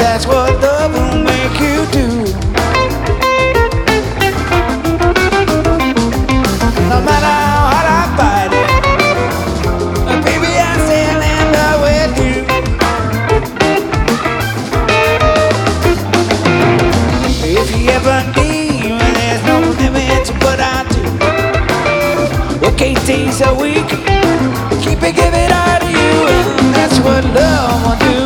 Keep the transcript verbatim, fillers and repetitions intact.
that's what love will make you do. No matter how hard I fight it, baby, I still end up with you. If you ever need me, there's no limit to what I do. Work eight days a week, keep it giving out to you, and that's what love will do.